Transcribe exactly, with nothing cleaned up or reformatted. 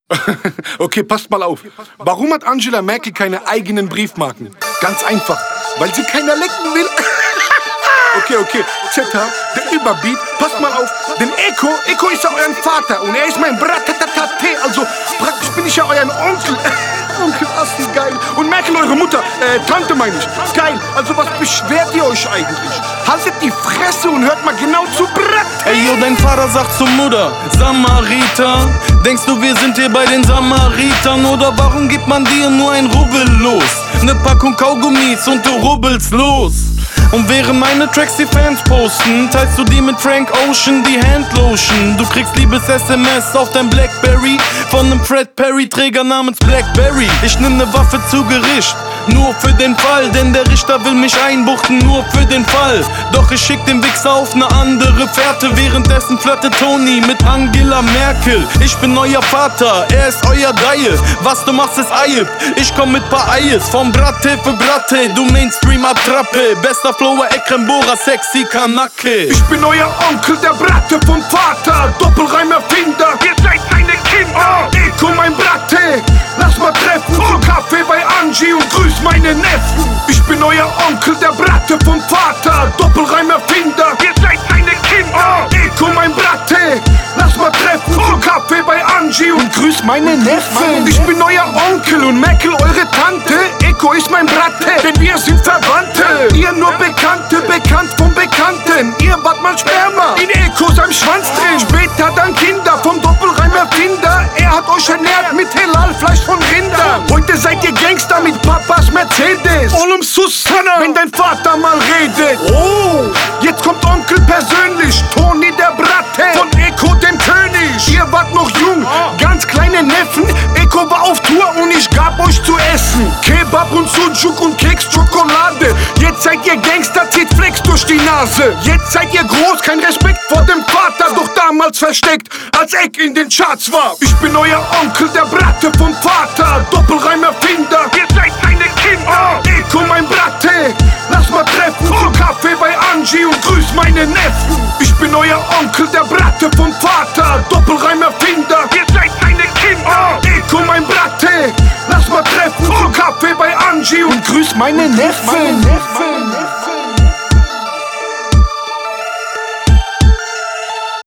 Okay, passt mal auf. Warum hat Angela Merkel keine eigenen Briefmarken? Ganz einfach, weil sie keiner lecken will. Okay, okay, Zeta, der Überbeat, passt mal auf. Denn Eko, Eko ist ja euer Vater und er ist mein Bratatatate, also praktisch bin ich ja euer Onkel. Onkel Asti, geil. Und Merkel, eure Mutter, äh, Tante meine ich. Geil, also was beschwert ihr euch eigentlich? Haltet die Fresse und hört mal genau zu, Brat. Ey, yo, dein Vater sagt zur Mutter, Samariter. Denkst du, wir sind hier bei den Samaritern? Oder warum gibt man dir nur ein Rubbel los? Ne Packung Kaugummis und du rubbelst los. Und während meine Tracks die Fans posten, teilst du die mit Frank Ocean, die Handlotion. Du kriegst Liebes-S M S auf dein Blackberry von nem Fred Perry-Träger namens Blackberry. Ich nimm ne Waffe zu Gericht, nur für den Fall, denn der Richter will mich einbuchten, nur für den Fall. Doch ich schick den Wichser auf ne andere Fährte, währenddessen flirte Toni mit Angela Merkel. Ich bin euer Vater, er ist euer Deie. Was du machst ist Eib, ich komm mit paar Eies. Vom Bratte für Bratte, du Mainstream-Attrappe. Bester Flower, Ekrem Bora, sexy Kanake. Ich bin euer Onkel, der Bratte vom Vater, Doppelreimerfinder. Ihr seid meine Kinder. Oh, Eko, mein Bratte, lass mal treffen zum Kaffee bei Angie und grüß meine Neffen. Ich bin euer Onkel, der Bratte vom Vater, Doppelreimerfinder. Ihr seid meine Kinder. Oh, Eko, mein Bratte, lass mal treffen zum Kaffee bei Angie und grüß meine Neffen. Ich bin euer Onkel und Merkel eure Tante. Eko ist mein Bratte, denn wir sind Verwandte. Ihr nur Bekannte, bekannt vom Bekannten. Ihr wart mal Sperma in Eko seinem Schwanz drin. Später dann Kinder vom Doppelreimerfinder. Er hat euch ernährt mit Halal-Fleisch von Rindern. Heute seid ihr Gangster mit Papas Mercedes. Olum Susanna, wenn dein Vater mal redet. Oh, jetzt kommt Onkel persönlich, Toni der Bratte von Eko dem König. Ihr wart noch jung, ganz kleine Neffen. Eko war auf Tour und ich gab euch zu essen Kebab und Sujuk und Keks Schokolade. Jetzt seid ihr Gangster, zieht Flex durch die Nase. Jetzt seid ihr groß, kein Respekt vor dem Vater. Doch damals versteckt, als Eck in den Charts war. Ich bin euer Onkel, der Bratte vom Vater, Doppelreimerfinder. Ihr seid meine Kinder. Oh, Eko, mein Bratte, lass mal treffen zum Kaffee bei Angie und grüß meine Neffen. Ich bin euer Onkel, der Bratte vom Vater, Doppelreimerfinder. Ihr seid meine Kinder. Oh, Eko, mein Bratte, lass mal treffen zum Kaffee bei Angie und grüß meine Neffen.